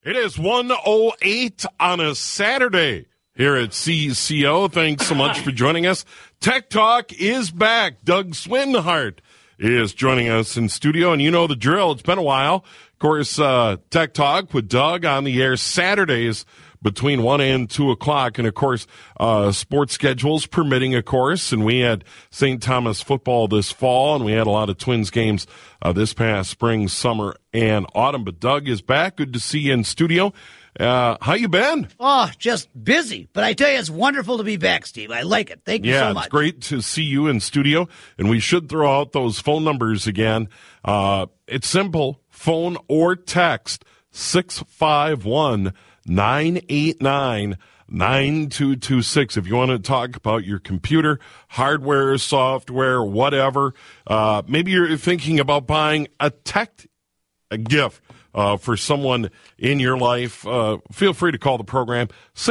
It is 1:08 on a Saturday here at CCO. Thanks so much for joining us. Tech Talk is back. Doug Swinhart is joining us in studio, and you know the drill. It's been a while. Of course, Tech Talk with Doug on the air Saturdays between 1 and 2 o'clock. And, of course, sports schedules permitting, of course. And we had St. Thomas football this fall, and we had a lot of Twins games this past spring, summer, and autumn. But Doug is back. Good to see you in studio. How you been? Oh, just busy. But I tell you, it's wonderful to be back, Steve. I like it. Thank you so much. Yeah, it's great to see you in studio. And we should throw out those phone numbers again. It's simple. Phone or text 651-989-9226. If you want to talk about your computer, hardware, software, whatever. Maybe you're thinking about buying a gift for someone in your life. Feel free to call the program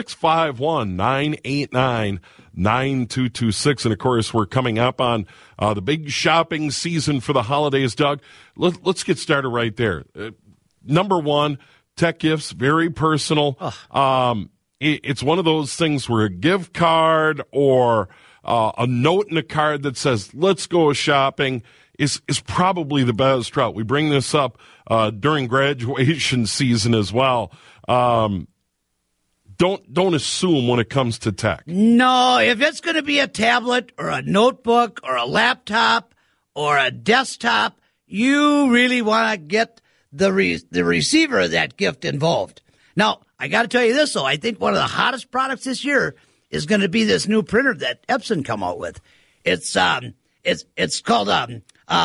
651-989-9226. And, of course, we're coming up on the big shopping season for the holidays, Doug. Let's get started right there. Number one, tech gifts, very personal. It's one of those things where a gift card or a note in a card that says, let's go shopping, is probably the best route. We bring this up during graduation season as well. Don't assume when it comes to tech. No, if it's going to be a tablet or a notebook or a laptop or a desktop, you really want to get the receiver of that gift involved. Now, I got to tell you this, though. I think one of the hottest products this year is going to be this new printer that Epson come out with. It's called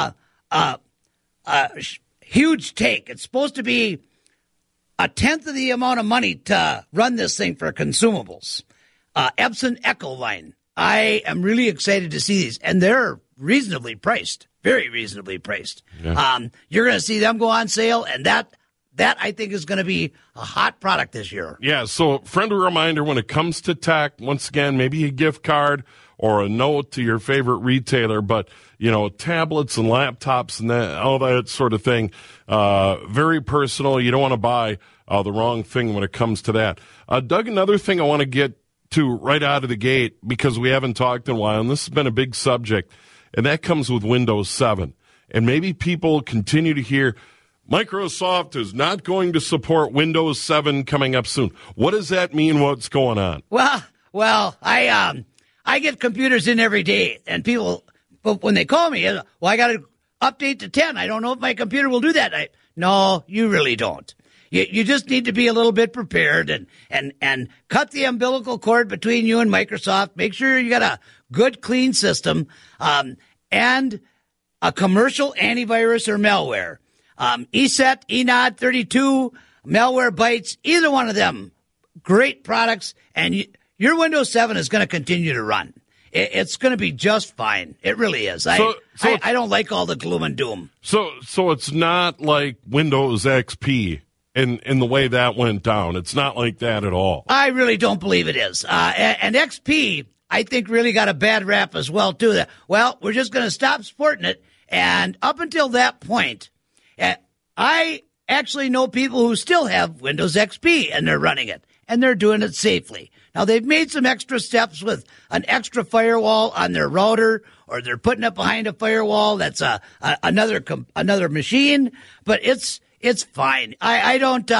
Huge Take. It's supposed to be a tenth of the amount of money to run this thing for consumables. Epson Echoline. I am really excited to see these, and they're reasonably priced, very reasonably priced. Yeah. You're going to see them go on sale, and that I think is going to be a hot product this year. Yeah, so friendly reminder when it comes to tech, once again, maybe a gift card or a note to your favorite retailer, but, you know, tablets and laptops and that, all that sort of thing, very personal. You don't want to buy the wrong thing when it comes to that. Doug, another thing I want to get to right out of the gate, because we haven't talked in a while, and this has been a big subject, and that comes with Windows 7. And maybe people continue to hear Microsoft is not going to support Windows 7 coming up soon. What does that mean? What's going on? Well, I get computers in every day, and people, but when they call me, well, I got to update to 10. I don't know if my computer will do that. No, you really don't. You just need to be a little bit prepared and cut the umbilical cord between you and Microsoft. Make sure you got a good, clean system, and a commercial antivirus or malware. ESET, Enod32, Malwarebytes, either one of them, great products, and your Windows 7 is going to continue to run. It's going to be just fine. It really is. I don't like all the gloom and doom. So it's not like Windows XP in the way that went down. It's not like that at all. I really don't believe it is. And XP, I think, really got a bad rap as well, too. Well, we're just going to stop supporting it. And up until that point, I actually know people who still have Windows XP, and they're running it, and they're doing it safely. Now, they've made some extra steps with an extra firewall on their router, or they're putting it behind a firewall that's another machine, but it's fine. I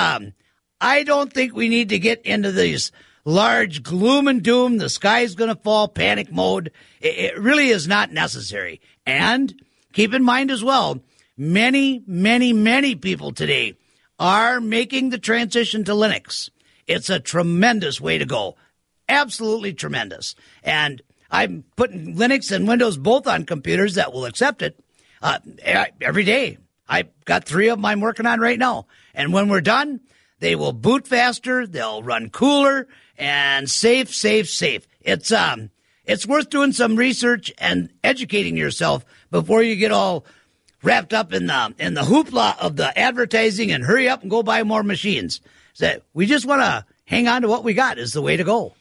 don't think we need to get into these large gloom and doom, the sky's going to fall, panic mode. It really is not necessary. And keep in mind as well, many, many, many people today are making the transition to Linux. It's a tremendous way to go. Absolutely tremendous. And I'm putting Linux and Windows both on computers that will accept it every day. I've got 3 of them I'm working on right now. And when we're done, they will boot faster, they'll run cooler, and safe. It's worth doing some research and educating yourself before you get all wrapped up in the hoopla of the advertising and hurry up and go buy more machines. So we just want to hang on to what we got is the way to go.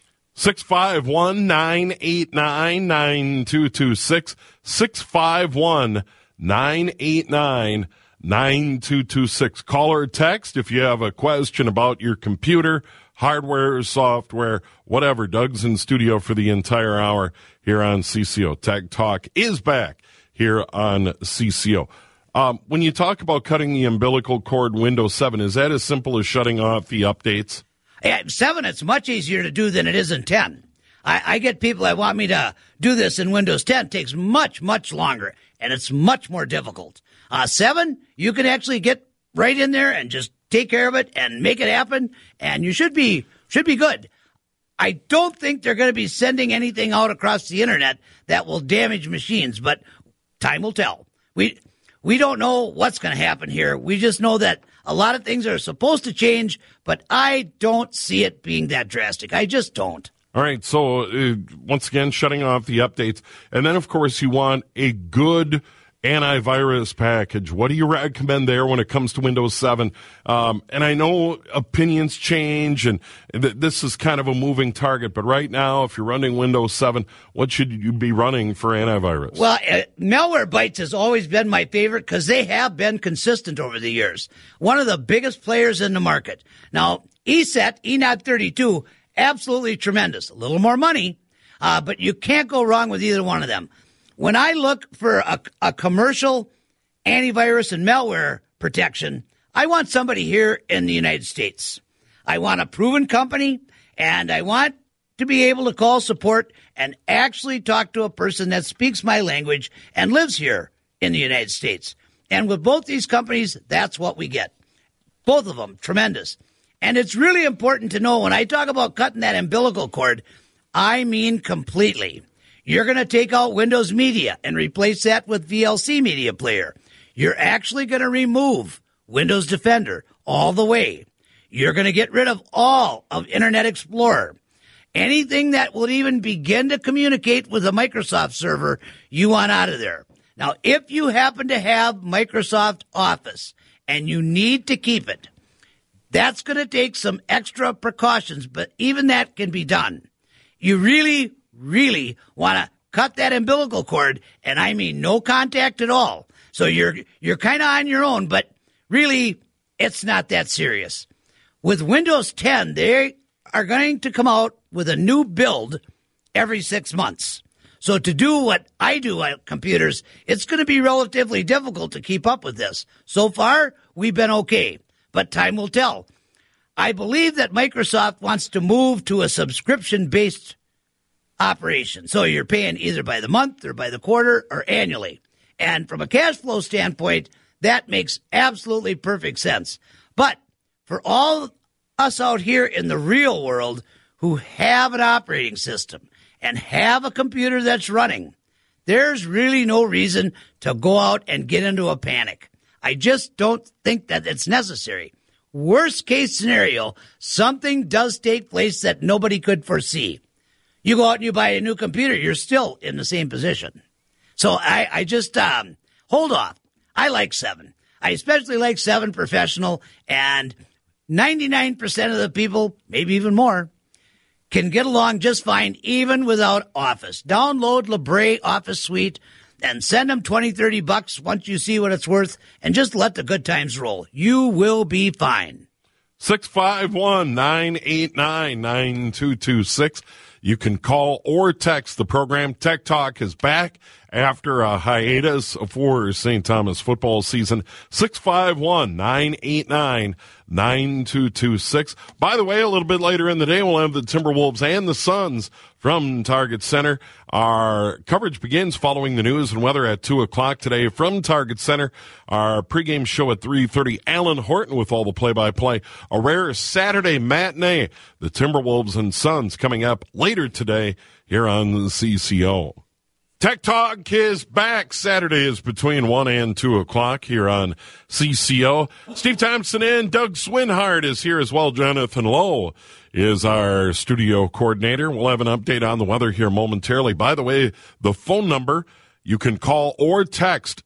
651-989-9226. 651-989-9226. 9226. Call or text if you have a question about your computer, hardware, software, whatever. Doug's in studio for the entire hour here on CCO. Tech Talk is back here on CCO. When you talk about cutting the umbilical cord Windows 7, is that as simple as shutting off the updates? At 7, it's much easier to do than it is in 10. I get people that want me to do this in Windows 10. It takes much, much longer, and it's much more difficult. 7, you can actually get right in there and just take care of it and make it happen, and you should be good. I don't think they're going to be sending anything out across the internet that will damage machines, but time will tell. We don't know what's going to happen here. We just know that a lot of things are supposed to change, but I don't see it being that drastic. I just don't. All right, so once again, shutting off the updates. And then, of course, you want a good antivirus package. What do you recommend there when it comes to Windows 7? And I know opinions change, and this is kind of a moving target. But right now, if you're running Windows 7, what should you be running for antivirus? Well, Malwarebytes has always been my favorite because they have been consistent over the years. One of the biggest players in the market. Now, ESET, ENOT32, absolutely tremendous. A little more money, but you can't go wrong with either one of them. When I look for a commercial antivirus and malware protection, I want somebody here in the United States. I want a proven company, and I want to be able to call support and actually talk to a person that speaks my language and lives here in the United States. And with both these companies, that's what we get. Both of them, tremendous. And it's really important to know when I talk about cutting that umbilical cord, I mean completely. You're going to take out Windows Media and replace that with VLC Media Player. You're actually going to remove Windows Defender all the way. You're going to get rid of all of Internet Explorer. Anything that will even begin to communicate with a Microsoft server, you want out of there. Now, if you happen to have Microsoft Office and you need to keep it, that's going to take some extra precautions, but even that can be done. You really want to cut that umbilical cord, and I mean no contact at all. So you're kind of on your own, but really it's not that serious. With Windows 10, they are going to come out with a new build every 6 months. So to do what I do on computers, it's going to be relatively difficult to keep up with this. So far, we've been okay, but time will tell. I believe that Microsoft wants to move to a subscription-based operation. So you're paying either by the month or by the quarter or annually. And from a cash flow standpoint, that makes absolutely perfect sense. But for all us out here in the real world who have an operating system and have a computer that's running, there's really no reason to go out and get into a panic. I just don't think that it's necessary. Worst case scenario, something does take place that nobody could foresee. You go out and you buy a new computer, you're still in the same position. So I just hold off. I like 7. I especially like 7 Professional, and 99% of the people, maybe even more, can get along just fine even without Office. Download Libre Office Suite and send them $20-30 once you see what it's worth, and just let the good times roll. You will be fine. 651-989-9226. You can call or text the program. Tech Talk is back after a hiatus for St. Thomas football season. 651-989-9226. By the way, a little bit later in the day, we'll have the Timberwolves and the Suns from Target Center. Our coverage begins following the news and weather at 2 o'clock today from Target Center. Our pregame show at 3:30. Alan Horton with all the play-by-play. A rare Saturday matinee. The Timberwolves and Suns coming up later today here on the CCO. Tech Talk is back. Saturday is between 1 and 2 o'clock here on CCO. Steve Thompson and Doug Swinhart is here as well. Jonathan Lowe is our studio coordinator. We'll have an update on the weather here momentarily. By the way, the phone number you can call or text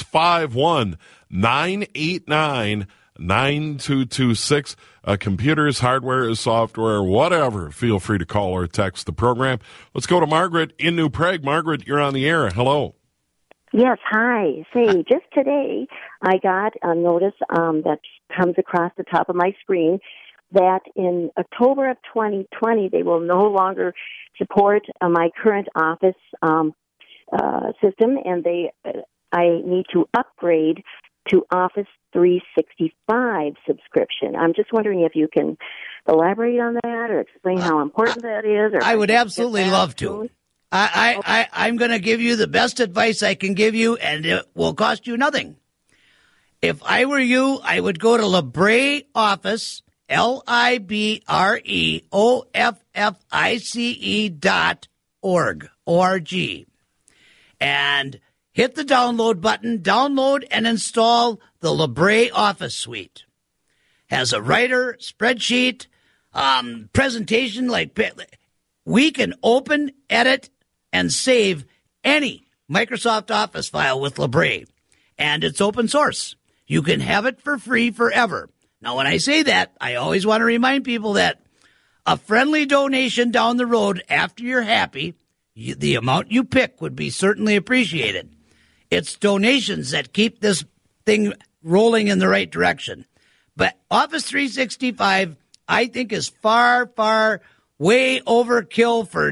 651-989-9226. Computers, hardware, software, whatever. Feel free to call or text the program. Let's go to Margaret in New Prague. Margaret, you're on the air. Hello. Yes, hi. Say, just today I got a notice that comes across the top of my screen that in October of 2020 they will no longer support my current Office system, and I need to upgrade to Office 365 subscription. I'm just wondering if you can elaborate on that or explain how important that is. Or I would absolutely love to. I'm going to give you the best advice I can give you, and it will cost you nothing. If I were you, I would go to LibreOffice, LibreOffice.org, O-R-G, and hit the download button, download and install the LibreOffice suite. Has a writer, spreadsheet, presentation, we can open, edit, and save any Microsoft Office file with Libre. And it's open source. You can have it for free forever. Now, when I say that, I always want to remind people that a friendly donation down the road after you're happy, the amount you pick would be certainly appreciated. It's donations that keep this thing rolling in the right direction. But Office 365, I think, is far, far way overkill for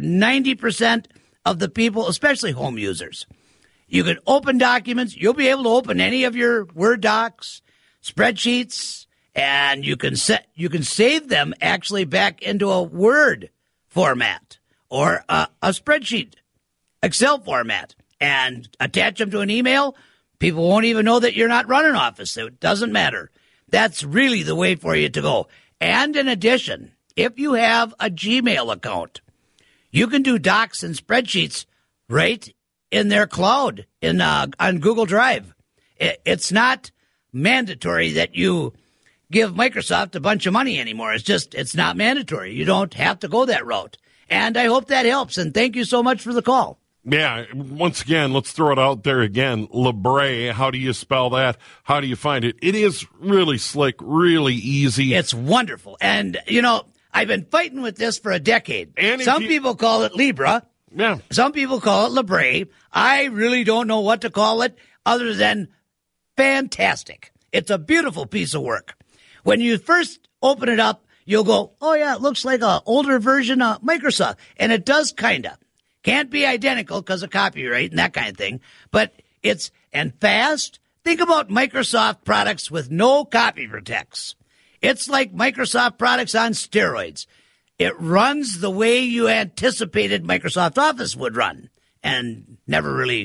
90% of the people, especially home users. You can open documents. You'll be able to open any of your Word docs, spreadsheets, and you can save them actually back into a Word format or a spreadsheet, Excel format, and attach them to an email. People won't even know that you're not running Office. So it doesn't matter. That's really the way for you to go. And in addition, if you have a Gmail account, you can do docs and spreadsheets right in their cloud on Google Drive. It's not mandatory that you give Microsoft a bunch of money anymore. It's not mandatory. You don't have to go that route. And I hope that helps. And thank you so much for the call. Yeah, once again, let's throw it out there again. Libre, how do you spell that? How do you find it? It is really slick, really easy. It's wonderful. And, I've been fighting with this for a decade. Some people call it Libra. Yeah. Some people call it Libre. I really don't know what to call it other than fantastic. It's a beautiful piece of work. When you first open it up, you'll go, oh, yeah, it looks like an older version of Microsoft. And it does kind of. Can't be identical because of copyright and that kind of thing. But it's fast. Think about Microsoft products with no copy protects. It's like Microsoft products on steroids. It runs the way you anticipated Microsoft Office would run and never really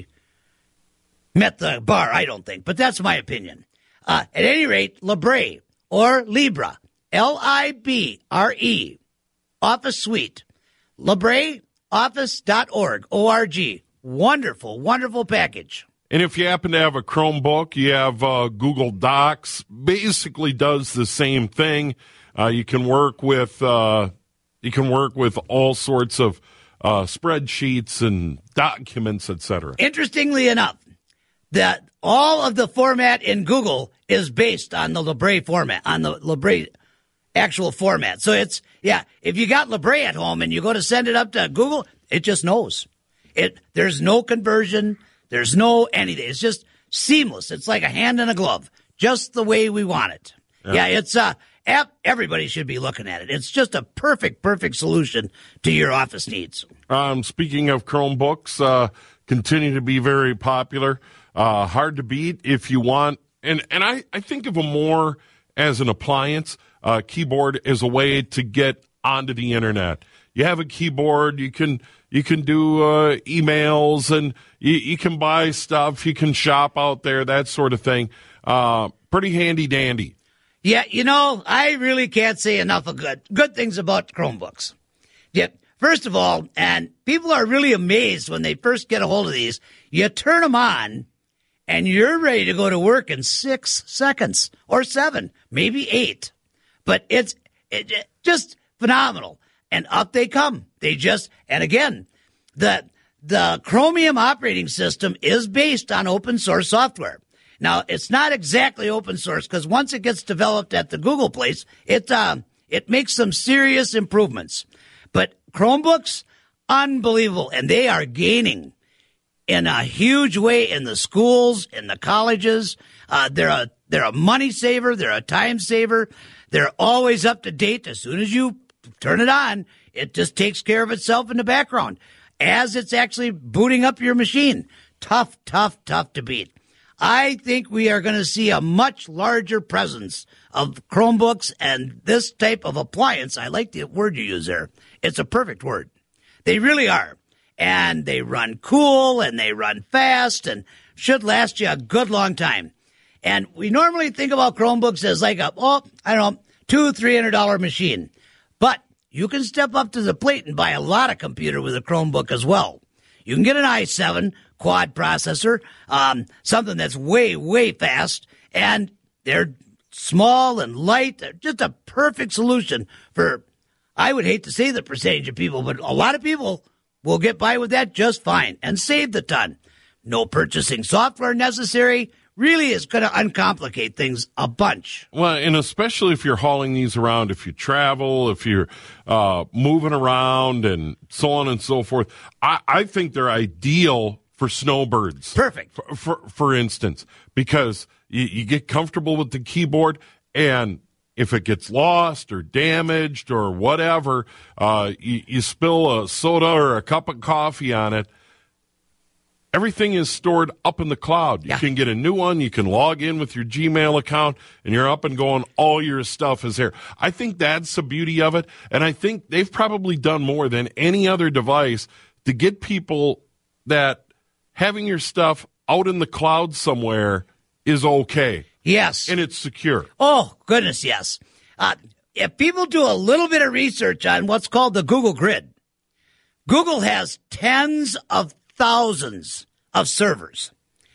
met the bar, I don't think. But that's my opinion. At any rate, Libre or Libra, Libre, Office Suite, LibreOffice.org, O-R-G. Wonderful, wonderful package. And if you happen to have a Chromebook, you have Google Docs, basically does the same thing. You can work with all sorts of spreadsheets and documents, etc. Interestingly enough, that all of the format in Google is based on the Libre format, on the Libre actual format. So if you got Libre at home and you go to send it up to Google, it just knows. There's no conversion. There's no anything. It's just seamless. It's like a hand in a glove, just the way we want it. Yeah, it's everybody should be looking at it. It's just a perfect solution to your office needs. Speaking of Chromebooks, continue to be very popular. Hard to beat if you want. And I think of them more as an appliance. Keyboard as a way to get onto the internet. You have a keyboard, you can do emails, and you can buy stuff, you can shop out there, that sort of thing. Pretty handy dandy. Yeah, I really can't say enough of good things about Chromebooks. Yeah, first of all, and people are really amazed when they first get a hold of these, you turn them on, and you're ready to go to work in 6 seconds, or 7, maybe 8. But it's just phenomenal. And up they come. And again, the Chromium operating system is based on open source software. Now, it's not exactly open source because once it gets developed at the Google place, it makes some serious improvements. But Chromebooks, unbelievable. And they are gaining in a huge way in the schools, in the colleges. They're a money saver. They're a time saver. They're always up to date. As soon as you turn it on, it just takes care of itself in the background as it's actually booting up your machine. Tough to beat. I think we are going to see a much larger presence of Chromebooks and this type of appliance. I like the word you use there. It's a perfect word. They really are. And they run cool and they run fast and should last you a good long time. And we normally think about Chromebooks as like $200-$300 machine. But you can step up to the plate and buy a lot of computer with a Chromebook as well. You can get an i7 quad processor, something that's way fast, and they're small and light. They're just a perfect solution for, I would hate to say the percentage of people, but a lot of people will get by with that just fine and save the ton. No purchasing software necessary. Really is going to uncomplicate things a bunch. Well, and especially if you're hauling these around, if you travel, if you're moving around and so on and so forth, I think they're ideal for snowbirds. Perfect. For instance, because you get comfortable with the keyboard, and if it gets lost or damaged or whatever, you spill a soda or a cup of coffee on it, everything is stored up in the cloud. You can get a new one. You can log in with your Gmail account, and you're up and going. All your stuff is there. I think that's the beauty of it, and I think they've probably done more than any other device to get people that having your stuff out in the cloud somewhere is okay. Yes. And it's secure. Oh, goodness, yes. If people do a little bit of research on what's called the Google Grid, Google has tens of thousands of servers,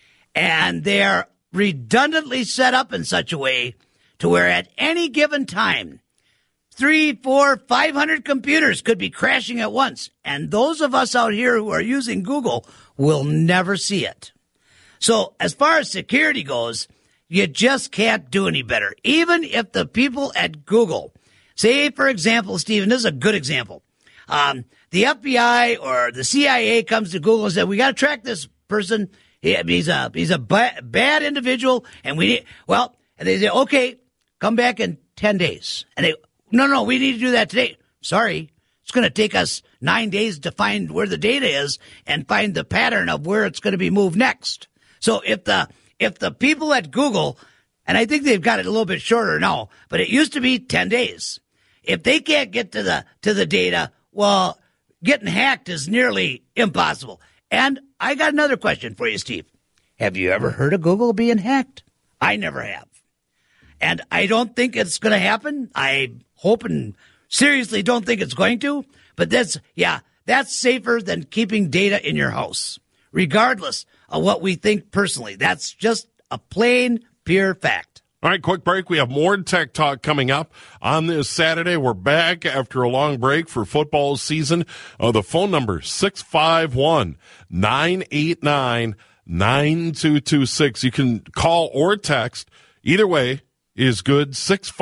and they're redundantly set up in such a way to where at any given time, 300, 400, 500 computers could be crashing at once. And those of us out here who are using Google will never see it. So as far as security goes, you just can't do any better. Even if the people at Google, say, for example, Stephen, this is a good example. The FBI or the CIA comes to Google and says, we got to track this person. He's a bad individual. And and they say, okay, come back in 10 days. And they, no, we need to do that today. Sorry. It's going to take us 9 days to find where the data is and find the pattern of where it's going to be moved next. So if the people at Google, and I think they've got it a little bit shorter now, but it used to be 10 days. If they can't get to the data, well, getting hacked is nearly impossible. And I got another question for you, Steve. Have you ever heard of Google being hacked? I never have. And I don't think it's going to happen. I hope and seriously don't think it's going to. But that's safer than keeping data in your house, regardless of what we think personally. That's just a plain, pure fact. All right, quick break. We have more Tech Talk coming up on this Saturday. We're back after a long break for football season. The phone number, 651-989-9226. You can call or text. Either way is good,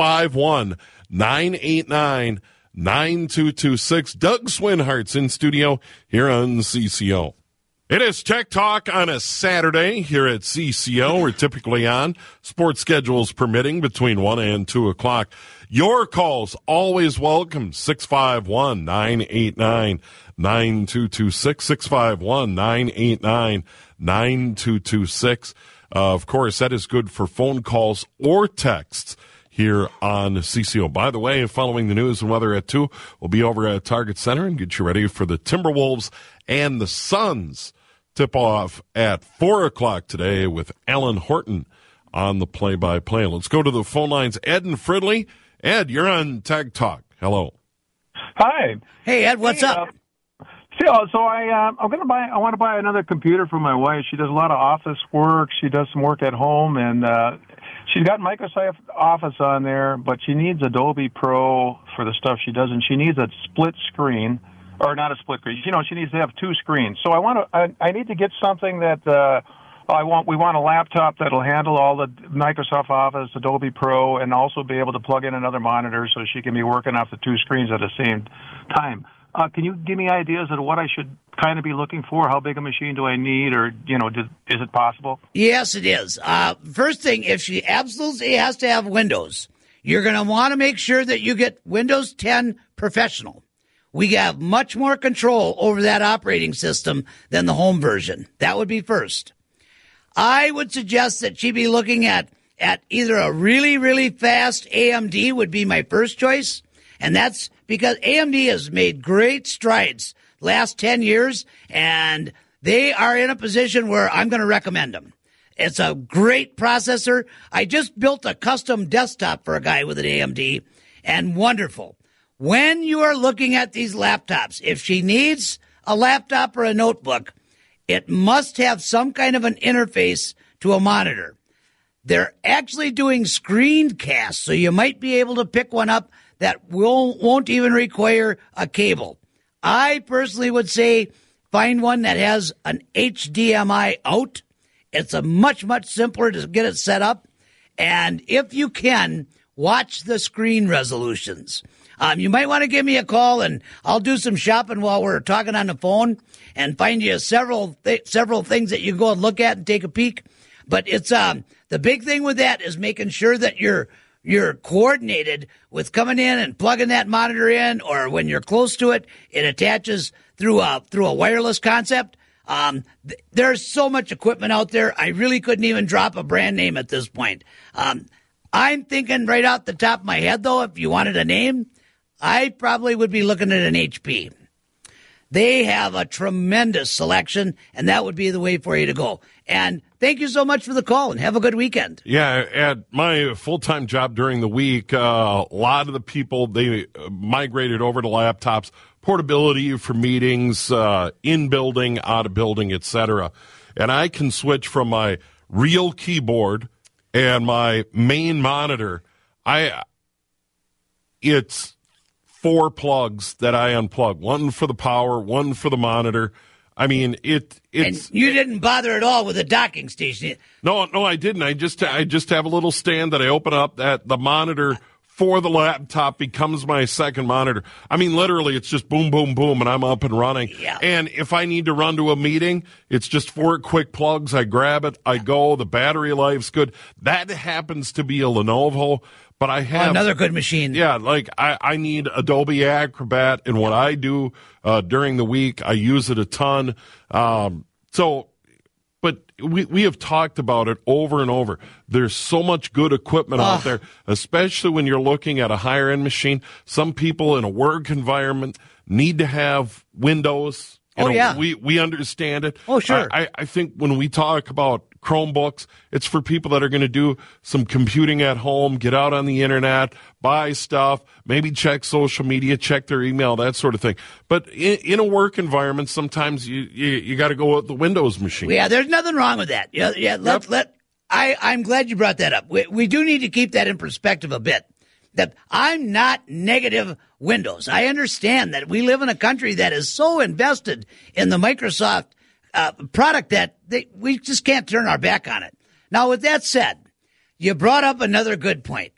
651-989-9226. Doug Swinhart's in studio here on CCO. It is Tech Talk on a Saturday here at CCO. We're typically on, sports schedules permitting, between 1 and 2 o'clock. Your calls always welcome, 651-989-9226, 651-989-9226. Of course, that is good for phone calls or texts here on CCO. By the way, following the news and weather at 2, we'll be over at Target Center and get you ready for the Timberwolves and the Suns tip-off at 4 o'clock today with Alan Horton on the play-by-play. Let's go to the phone lines. Ed and Fridley. Ed, you're on Tech Talk. Hello. Hi. Hey, Ed, what's up? I want to buy another computer for my wife. She does a lot of office work. She does some work at home, and she's got Microsoft Office on there, but she needs Adobe Pro for the stuff she does, and she needs a split screen. Or not a split screen. She needs to have two screens. So I need to get something that we want a laptop that'll handle all the Microsoft Office, Adobe Pro, and also be able to plug in another monitor so she can be working off the two screens at the same time. Can you give me ideas of what I should kind of be looking for? How big a machine do I need, or is it possible? Yes, it is. First thing, if she absolutely has to have Windows, you're going to want to make sure that you get Windows 10 Professional. We have much more control over that operating system than the home version. That would be first. I would suggest that she be looking at either a really, really fast AMD would be my first choice. And that's because AMD has made great strides last 10 years, and they are in a position where I'm going to recommend them. It's a great processor. I just built a custom desktop for a guy with an AMD, and wonderful. When you are looking at these laptops, if she needs a laptop or a notebook, it must have some kind of an interface to a monitor. They're actually doing screencasts, so you might be able to pick one up that won't even require a cable. I personally would say find one that has an HDMI out. It's a much, much simpler to get it set up. And if you can, watch the screen resolutions. You might want to give me a call, and I'll do some shopping while we're talking on the phone and find you several things that you can go and look at and take a peek. But it's the big thing with that is making sure that you're coordinated with coming in and plugging that monitor in, or when you're close to it, it attaches through a wireless concept. There's so much equipment out there. I really couldn't even drop a brand name at this point. I'm thinking right off the top of my head, though, if you wanted a name, I probably would be looking at an HP. They have a tremendous selection, and that would be the way for you to go. And thank you so much for the call, and have a good weekend. Yeah, at my full-time job during the week, a lot of the people, they migrated over to laptops, portability for meetings, in building, out of building, etc. And I can switch from my real keyboard and my main monitor. It's 4 plugs that I unplug. One for the power, one for the monitor. I mean, it's. And you didn't bother at all with a docking station. No, I didn't. I just have a little stand that I open up that the monitor for the laptop becomes my second monitor. I mean, literally, it's just boom, boom, boom, and I'm up and running. Yeah. And if I need to run to a meeting, it's just 4 quick plugs. I grab it, I go. The battery life's good. That happens to be a Lenovo. But I have another good machine. Yeah, like I need Adobe Acrobat, and what I do during the week, I use it a ton. But we have talked about it over and over. There's so much good equipment out there, especially when you're looking at a higher end machine. Some people in a work environment need to have Windows. Yeah. We understand it. Oh, sure. I think when we talk about Chromebooks, it's for people that are going to do some computing at home, get out on the internet, buy stuff, maybe check social media, check their email, that sort of thing. But in a work environment, sometimes you got to go with the Windows machine. Yeah, there's nothing wrong with that. I'm glad you brought that up. We do need to keep that in perspective a bit. That I'm not negative Windows. I understand that we live in a country that is so invested in the Microsoft product that we just can't turn our back on it. Now, with that said, you brought up another good point.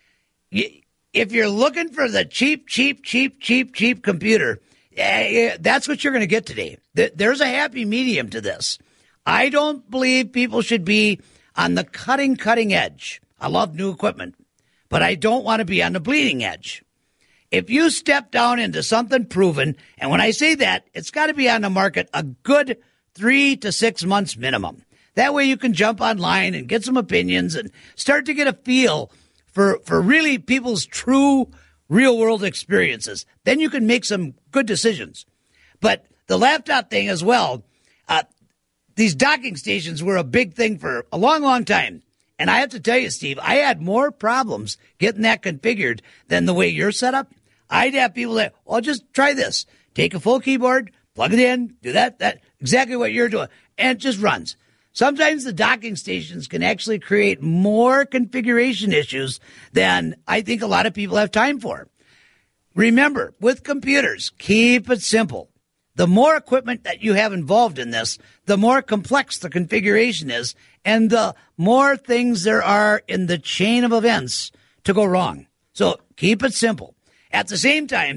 If you're looking for the cheap computer, that's what you're going to get today. There's a happy medium to this. I don't believe people should be on the cutting edge. I love new equipment, but I don't want to be on the bleeding edge. If you step down into something proven, and when I say that, it's got to be on the market a good 3 to 6 months minimum. That way you can jump online and get some opinions and start to get a feel for really people's true real-world experiences. Then you can make some good decisions. But the laptop thing as well, these docking stations were a big thing for a long, long time. And I have to tell you, Steve, I had more problems getting that configured than the way you're set up. I'd have people that, well, just try this. Take a full keyboard, plug it in, do that, exactly what you're doing, and it just runs. Sometimes the docking stations can actually create more configuration issues than I think a lot of people have time for. Remember, with computers, keep it simple. The more equipment that you have involved in this, the more complex the configuration is, and the more things there are in the chain of events to go wrong. So keep it simple. At the same time,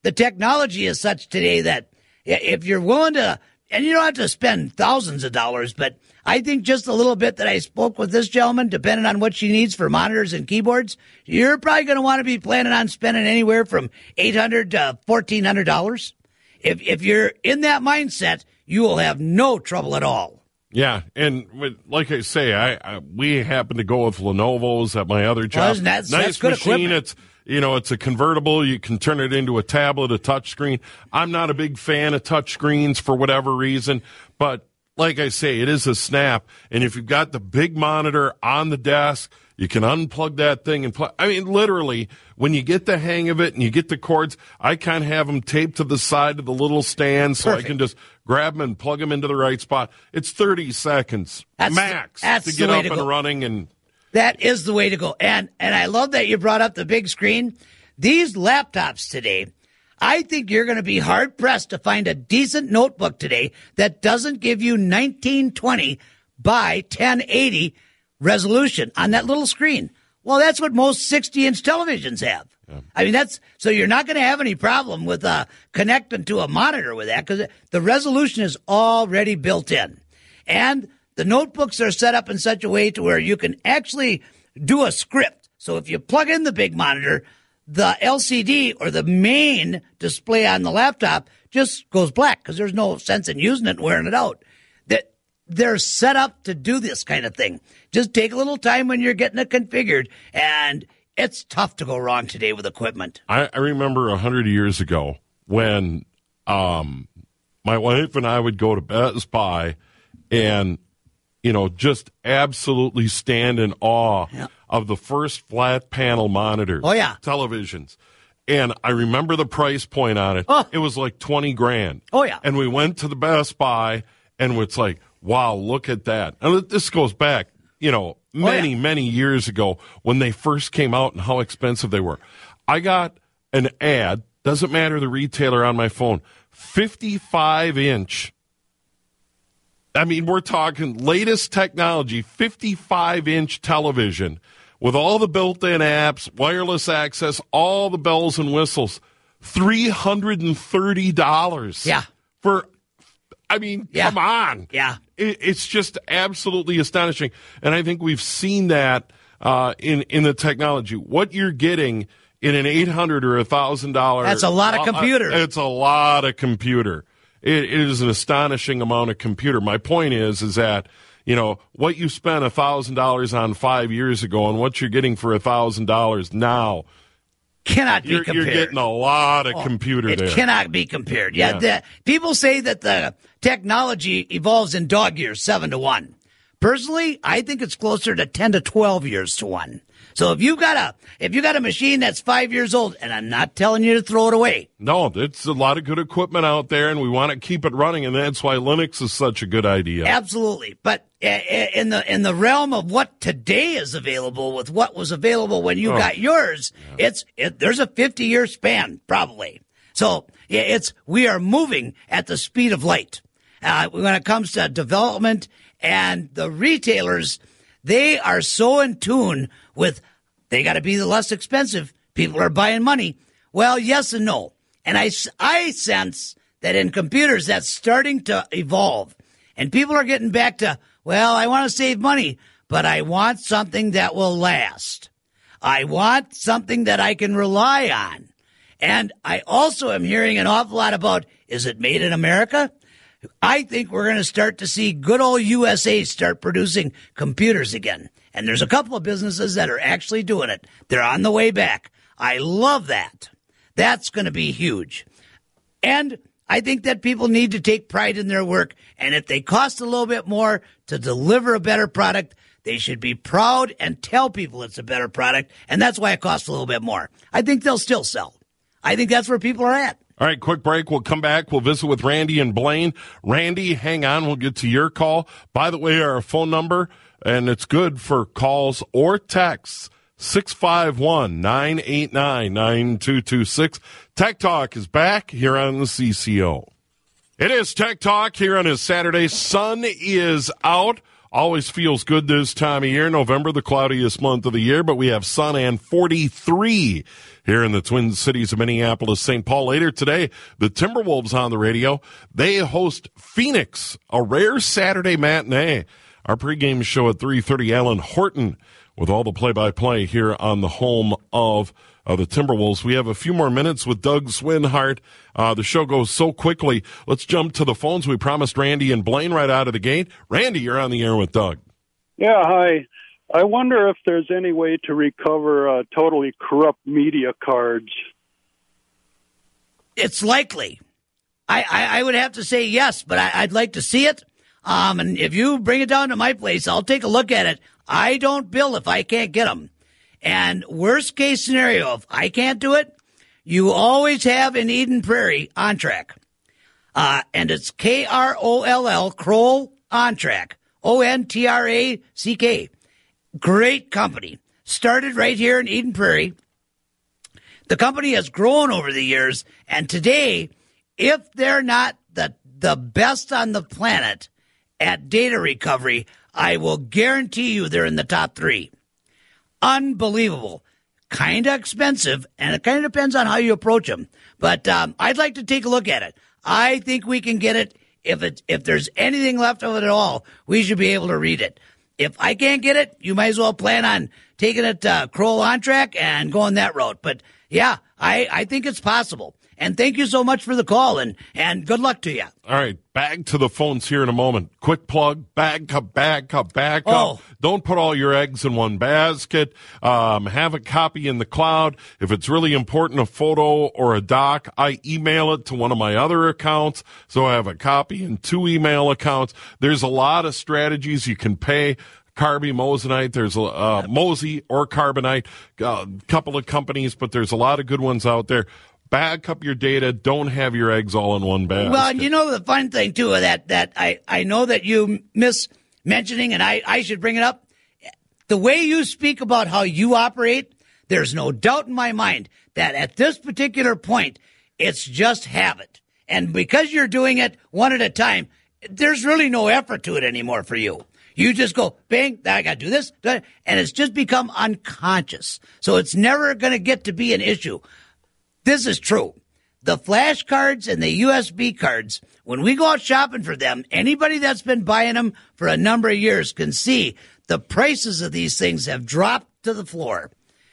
the technology is such today that if you're willing to, and you don't have to spend thousands of dollars, but I think just a little bit that I spoke with this gentleman, depending on what she needs for monitors and keyboards, you're probably going to want to be planning on spending anywhere from $800 to $1,400. If you're in that mindset, you will have no trouble at all. Yeah, and like I say, we happen to go with Lenovo's at my other job. Well, that's nice good machine. equipment. It's a convertible. You can turn it into a tablet, a touch screen. I'm not a big fan of touch screens for whatever reason, but like I say, it is a snap. And if you've got the big monitor on the desk, you can unplug that thing and plug. I mean, literally, when you get the hang of it and you get the cords, I kind of have them taped to the side of the little stand so I can just grab them and plug them into the right spot. It's 30 seconds max to get up and running. And that is the way to go. And I love that you brought up the big screen. These laptops today, I think you're going to be hard-pressed to find a decent notebook today that doesn't give you 1920 by 1080 resolution on that little screen. Well, that's what most 60-inch televisions have. Yeah. I mean, so you're not going to have any problem with connecting to a monitor with that because the resolution is already built in. And the notebooks are set up in such a way to where you can actually do a script. So if you plug in the big monitor, the LCD or the main display on the laptop just goes black because there's no sense in using it and wearing it out. They're set up to do this kind of thing. Just take a little time when you're getting it configured, and it's tough to go wrong today with equipment. I remember 100 years ago when my wife and I would go to Best Buy and, just absolutely stand in awe of the first flat panel monitors. Oh, yeah. Televisions. And I remember the price point on it. Oh. It was like $20,000. Oh, yeah. And we went to the Best Buy, and it's like, wow, look at that. And this goes back, many years ago when they first came out and how expensive they were. I got an ad, doesn't matter the retailer, on my phone, 55-inch. I mean, we're talking latest technology, 55-inch television with all the built-in apps, wireless access, all the bells and whistles, $330. Yeah. Come on. Yeah. It's just absolutely astonishing. And I think we've seen that in the technology. What you're getting in an $800 or $1,000. That's a lot of computer. It's a lot of computer. It is an astonishing amount of computer. My point is that, what you spent $1,000 on 5 years ago and what you're getting for $1,000 now cannot be compared. You're getting a lot of computer there. It cannot be compared. Yeah. People say that the technology evolves in dog years, 7 to 1. Personally, I think it's closer to 10 to 12 years to 1. So if you got a machine that's 5 years old, and I'm not telling you to throw it away. No, there's a lot of good equipment out there, and we want to keep it running, and that's why Linux is such a good idea. Absolutely. But in the realm of what today is available with what was available when you got yours, there's a 50-year span probably. So we are moving at the speed of light when it comes to development, and the retailers, they are so in tune with they got to be the less expensive. People are buying money. Well, yes and no. And I sense that in computers that's starting to evolve. And people are getting back to, well, I want to save money, but I want something that will last. I want something that I can rely on. And I also am hearing an awful lot about, is it made in America? I think we're going to start to see good old USA start producing computers again. And there's a couple of businesses that are actually doing it. They're on the way back. I love that. That's going to be huge. And I think that people need to take pride in their work. And if they cost a little bit more to deliver a better product, they should be proud and tell people it's a better product. And that's why it costs a little bit more. I think they'll still sell. I think that's where people are at. All right, quick break. We'll come back. We'll visit with Randy and Blaine. Randy, hang on. We'll get to your call. By the way, our phone number, and it's good for calls or texts, 651-989-9226. Tech Talk is back here on the CCO. It is Tech Talk here on a Saturday. Sun is out Always feels good this time of year. November, the cloudiest month of the year, but we have sun and 43 here in the Twin Cities of Minneapolis, St. Paul. Later today, the Timberwolves on the radio. They host Phoenix, a rare Saturday matinee. Our pregame show at 3:30, Alan Horton with all the play-by-play here on the home of the Timberwolves. We have a few more minutes with Doug Swinhart. The show goes so quickly. Let's jump to the phones. We promised Randy and Blaine right out of the gate. Randy, you're on the air with Doug. Yeah, hi. I wonder if there's any way to recover totally corrupt media cards. It's likely. I would have to say yes, but I'd like to see it. And if you bring it down to my place, I'll take a look at it. I don't bill if I can't get them. And worst case scenario, if I can't do it, you always have in Eden Prairie OnTrack. And it's Kroll, Kroll OnTrack. OnTrack. Great company. Started right here in Eden Prairie. The company has grown over the years. And today, if they're not the best on the planet at data recovery, I will guarantee you they're in the top 3. Unbelievable. Kind of expensive, and it kind of depends on how you approach them. But I'd like to take a look at it. I think we can get it. If there's anything left of it at all, we should be able to read it. If I can't get it, you might as well plan on taking it Kroll OnTrack and going that route. But, yeah, I think it's possible. And thank you so much for the call, and good luck to you. All right, back to the phones here in a moment. Quick plug, back up. Don't put all your eggs in one basket. Have a copy in the cloud. If it's really important, a photo or a doc, I email it to one of my other accounts, so I have a copy in 2 email accounts. There's a lot of strategies you can pay. Carby, Mosinite, there's Mosi or Carbonite, a couple of companies, but there's a lot of good ones out there. Back up your data. Don't have your eggs all in one basket. Well, you know the fun thing, too, of that I know that you miss mentioning, and I should bring it up. The way you speak about how you operate, there's no doubt in my mind that at this particular point, it's just habit. And because you're doing it one at a time, there's really no effort to it anymore for you. You just go, bang, I got to do this, and it's just become unconscious. So it's never going to get to be an issue. This is true. The flash cards and the USB cards, when we go out shopping for them, anybody that's been buying them for a number of years can see the prices of these things have dropped to the floor.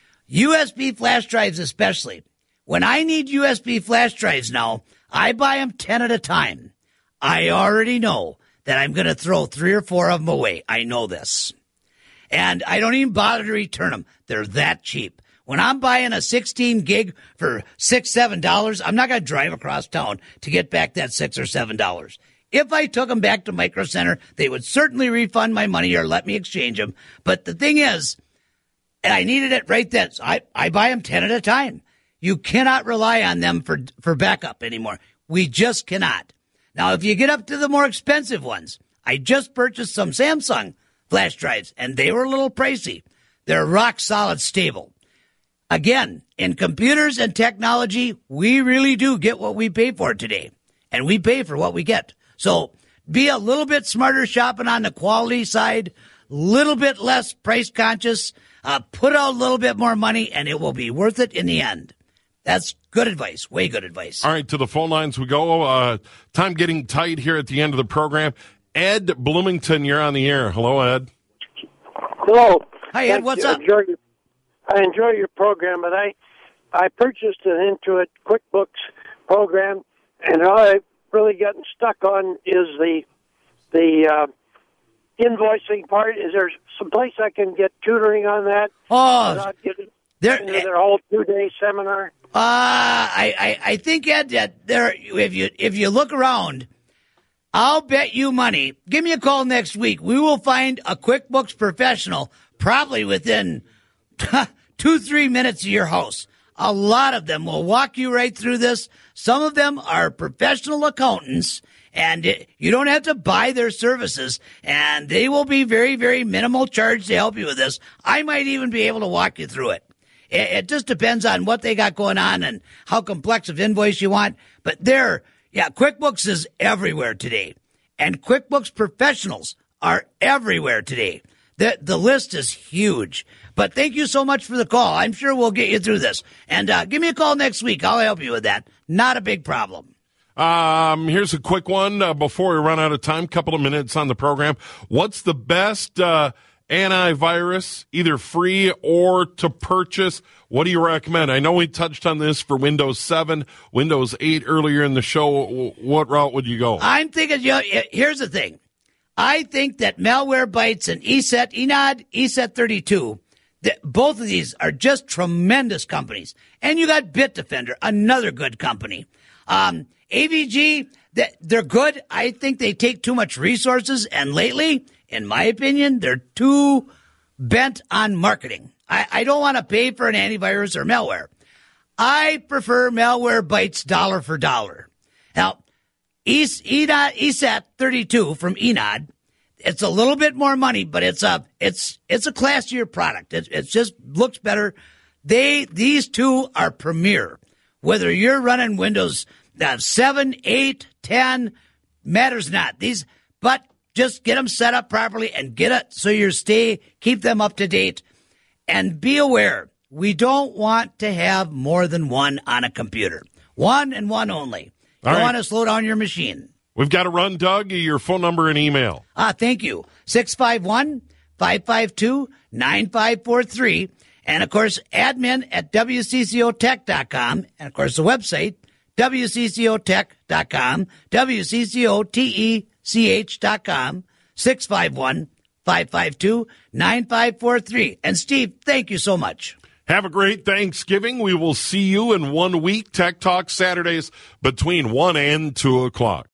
USB flash drives especially. When I need USB flash drives now, I buy them 10 at a time. I already know that I'm going to throw 3 or 4 of them away. I know this. And I don't even bother to return them. They're that cheap. When I'm buying a 16 gig for $6, $7, I'm not going to drive across town to get back that $6 or $7. If I took them back to Micro Center, they would certainly refund my money or let me exchange them. But the thing is, and I needed it right then, so I buy them 10 at a time. You cannot rely on them for backup anymore. We just cannot. Now, if you get up to the more expensive ones, I just purchased some Samsung flash drives, and they were a little pricey. They're rock solid stable. Again, in computers and technology, we really do get what we pay for today, and we pay for what we get. So be a little bit smarter shopping on the quality side, a little bit less price conscious, put out a little bit more money, and it will be worth it in the end. That's good advice, way good advice. All right, to the phone lines we go. Time getting tight here at the end of the program. Ed Bloomington, you're on the air. Hello, Ed. Hello. Hi, Ed, what's up? I enjoy your program, but I purchased an Intuit QuickBooks program, and all I've really gotten stuck on is the invoicing part. Is there some place I can get tutoring on that? Oh, their whole 2-day seminar. I think, Ed, that there, if you look around, I'll bet you money. Give me a call next week. We will find a QuickBooks professional probably within 2-3 minutes of your house. A lot of them will walk you right through this. Some of them are professional accountants, and you don't have to buy their services, and they will be very, very minimal charge to help you with this. I might even be able to walk you through it. It just depends on what they got going on and how complex of invoice you want. But QuickBooks is everywhere today, and QuickBooks professionals are everywhere today. The list is huge. But thank you so much for the call. I'm sure we'll get you through this. And give me a call next week. I'll help you with that. Not a big problem. Here's a quick one before we run out of time. Couple of minutes on the program. What's the best antivirus, either free or to purchase? What do you recommend? I know we touched on this for Windows 7, Windows 8 earlier in the show. What route would you go? I'm thinking, here's the thing. I think that Malwarebytes and ENOD, ESET32, both of these are just tremendous companies. And you got Bitdefender, another good company. AVG, they're good. I think they take too much resources. And lately, in my opinion, they're too bent on marketing. I don't want to pay for an antivirus or malware. I prefer Malwarebytes dollar for dollar. Now, ESET32 from Enod, it's a little bit more money, but it's a classier product. It just looks better. These two are premier. Whether you're running Windows 7, 8, 10, matters not. But just get them set up properly and get it so keep them up to date. And be aware, we don't want to have more than one on a computer. One and one only. You don't want to slow down your machine. We've got to run, Doug. Your phone number and email. Thank you. 651-552-9543. And, of course, admin at WCCOtech.com. And, of course, the website, WCCOtech.com, WCCOTECH.com, 651-552-9543. And, Steve, thank you so much. Have a great Thanksgiving. We will see you in 1 week. Tech Talk Saturdays between 1 and 2 o'clock.